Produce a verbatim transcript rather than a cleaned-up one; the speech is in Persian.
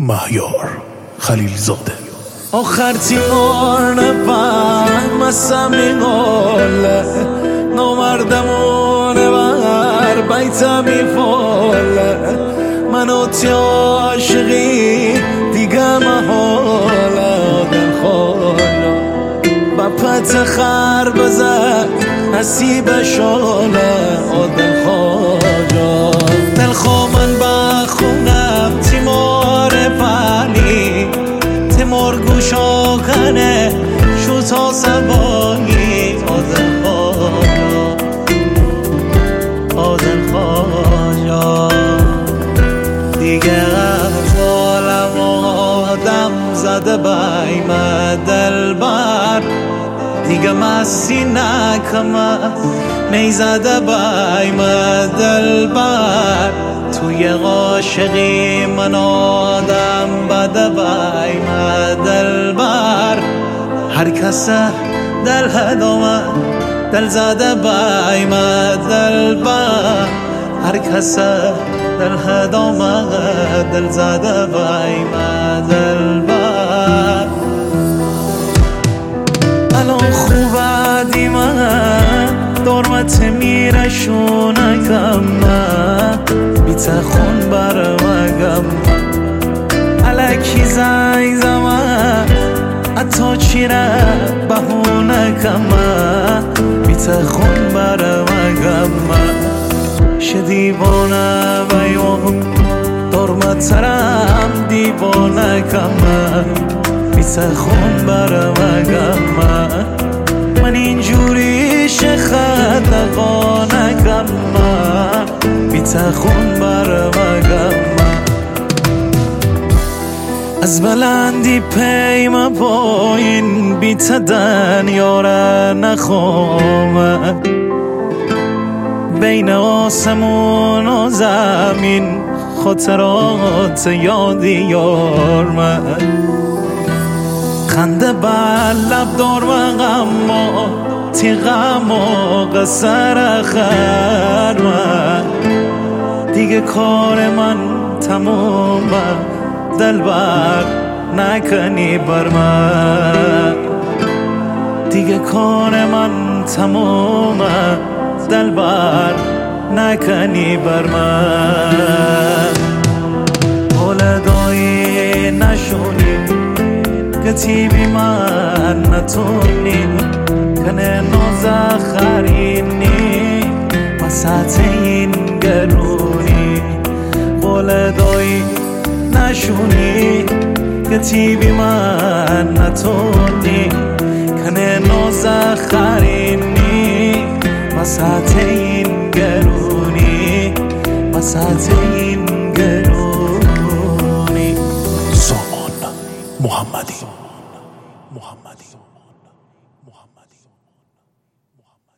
مهیار خلیلزاده. آخر تیمار نفهمستم میگاله نامردمونه بر بیتم میفاله منو تی عاشقی دیگه محاله آدم خالا با پت خر بزد نصیب شاله آدم خاجا دل خوامن بخونم تیمار فعلی تیمار گوشا کنه شو تا سبایی آدم خاجا آدم خاجا دیگه غزالم آدم زده بایم دل بر دیگه مستی نکمه میزده بایم دل بر توی عاشقی من آدم بده بایم دل بر هر کس دل هدامه دل زده بایم دل بر هر کس دل هدامه دل زده بایم دل بر الان خوبه دیمه دارمت میره شونکم بیت خون برمگم الکی زنگ زمه اتا چیره بهونه کم بیت خون برمگم ش دیوانه بیام دارمت ترم دیوانه کم بیت خون برمگم من اینجوری شخدقا نکم بیت خون برمگم از بلندی پیم پایین بیت دنیاره نخوام بین آسمون و زمین خاطرات یادی یار من خنده بر لب دار و غما تی غم و قصر خر من دیگه کار من تمومه دل بر نکنی بر من دیگه کار من تمومه دل بر نکنی بر من ولدایی نشونی کتی بی من نتونی کنه نوز خرینی وسط این گرونی ولدایی نشونی کتی بی من نتونی کنه نوز خرینی وسط این گرونی وسط این گرونی سامان محمدی محمد